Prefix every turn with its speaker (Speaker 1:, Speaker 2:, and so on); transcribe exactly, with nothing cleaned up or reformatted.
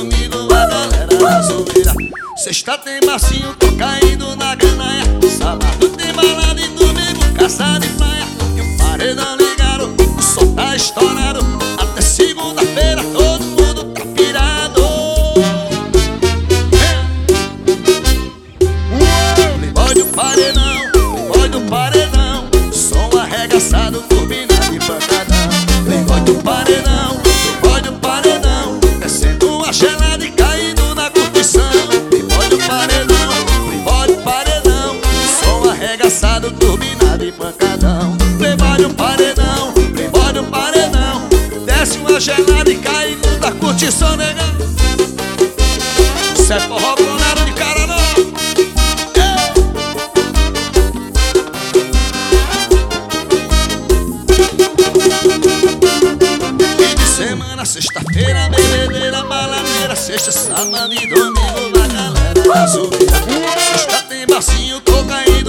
Speaker 1: domingo a galera na zoeira. Sexta tem barzinho, tô caindo na gandaia. Sábado tem balada e domingo caça de praia. E o paredão ligado, o som tá estourado. Até segunda-feira todo mundo tá pirado. Playboy do paredão, playboy do paredão, som arregaçado, turbina de pancadão. Playboy do paredão, playboy do paredão, descendo a gelada e caindo na curtição. Playboy do paredão, playboy do paredão, som arregaçado, turbina de pancadão. Playboy do paredão, playboy do paredão, desce uma gelada e caindo na curtição, negão. Cê é forró com nada de cara não. Semana, sexta-feira, bebedeira, baladeira. Sexta, sábado e domingo, a galera na zoeira. Sexta tem barzinho, tô caindo